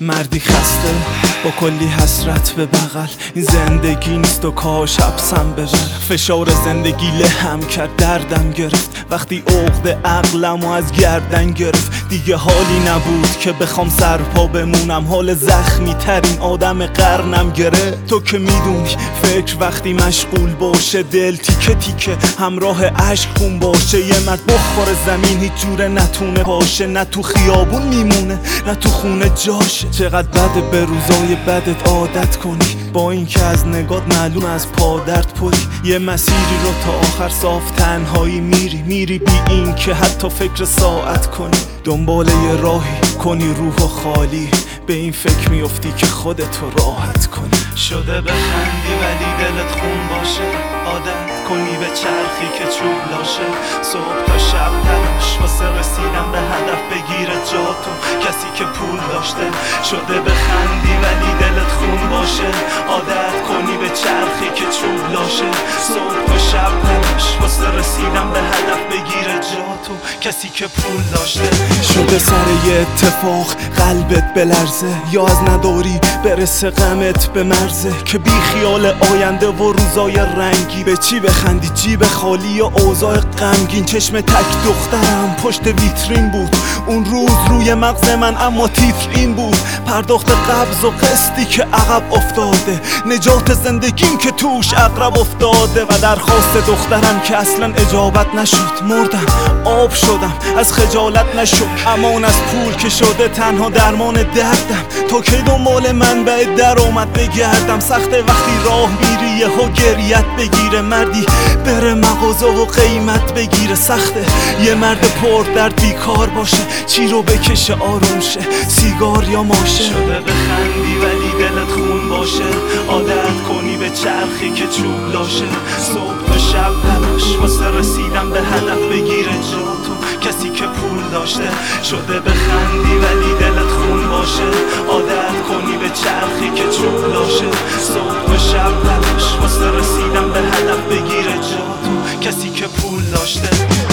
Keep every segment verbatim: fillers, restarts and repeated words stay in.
مردی خسته با کلی حسرت به بغل، این زندگی نیست و کاش حبسم ببر. فشار زندگی لهم کرد، دردم گرفت وقتی عقد عقلمو از گردن گرفت. دیگه حالی نبود که بخوام سرپا بمونم، حال زخمی ترین آدم قرنم گرفت. تو که میدونی فکر وقتی مشغول باشه، دل تیکه تیکه همراه عشق خون باشه. یه مرد بخوره زمین هیچ جوره نتونه باشه، نه تو خیابون میمونه نه تو خونه جاشه. چقدر بده به روزای بدت عادت کنی، با اینکه از نگات معلوم از پادرت پری. یه مسیری رو تا آخر صاف تنهایی میری، میری بی این که حتی فکر ساعت کنی. دنبال یه راهی کنی روح و خالی، به این فکر میافتی که خودتو راحت کنی. شده بخندی ولی دلت خون باشه، عادت کنی به چرخی که چوب لاشه. صبح تا شب تلاش واسه رسیدن به هدف بگیره جاتو کسی که پول داشته. شده بخندی ولی دلت خون باشه، عادت کنی به چرخی که چوب لاشه. صبح تا شب تلاش واسه رسیدن به هدف بگیره جاتو کسی که پول داشته. شده سر یه اتفاق قلبت بلرزه، یا از نداری برسه غمت به مرزه، که بی خیال آینده و روزای رنگی. به چی بخندی جیب خالی یا اوضاع غمگین؟ چشم تک دخترم پشت ویترین بود اون روز روی مغز من، اما تیتر این بود: پرداخت قبض و قسطی که عقب افتاده، نجات زندگیم که توش عقرب افتاده. و درخواست دخترم که اصلا اجابت نشد، مردم آب شدم از خجالت نشد. امان از پول که شده تنها درمان دردم، تو که دنبال من به در اومد بگردم. سخته وقتی راه میری یهو گریت بگیره، مردی بره مغازه و قیمت بگیره. سخته یه مرد پر درد بیکار باشه، چی رو بکشه آروم شه، سیگار یا ماشه. شده بخندی ولی دلت خون باشه، عادت کنی به چرخی که چوب لاشه. صبح تا شب تلاش واسه رسیدن به هدف بگیره جاتو کسی که پول داشته. شده بخندی ولی دلت خون باشه، عادت کنی به چرخی که چوب لاشه. صبح تا شب تلاش واسه رسیدن به هدف بگیره جاتو کسی که پول داشته.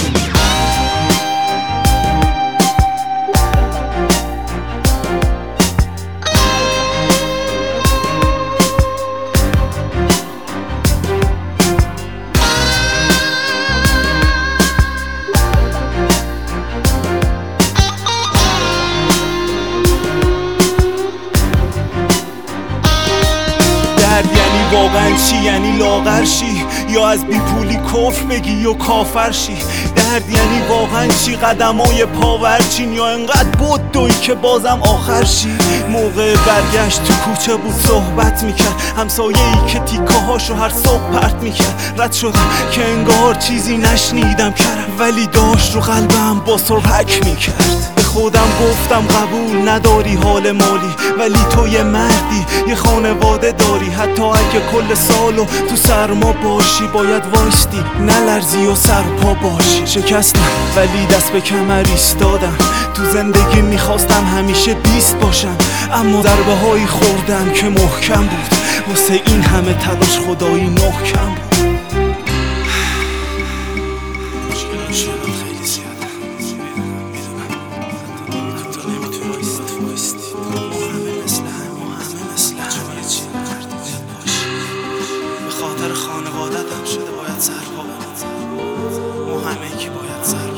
یعنی واقعا چی؟ یعنی لاغر شی یا از بی پولی کفر بگی یا کافر شی؟ درد یعنی واقعا چی؟ قدمای پاورچین یا انقدر بود دوی که بازم آخر شی؟ موقع برگشت تو کوچه بود صحبت میکرد، همسایه‌ای که تیکه هاشو هر صبح پرت میکرد. رد شدم که انگار چیزی نشنیدم کردم، ولی داشت رو قلبم با سرحک میکرد. به خودم گفتم قبول نداری حال مالی، ولی تو یه مردی یه خانواده داری. حتی اگه کل سالو تو سرما باشی باید وایستی، نلرزی و سرپا باشی. شکستم ولی دست به کمر ایستادم، تو زندگی میخواستم همیشه بیست باشم، اما ضربه هایی خوردم که محکم بود. واسه این همه تلاش خدایی محکم بود. خاطر خانوادت هم شده باید سرپا بدید، ما همه کی باید سرپا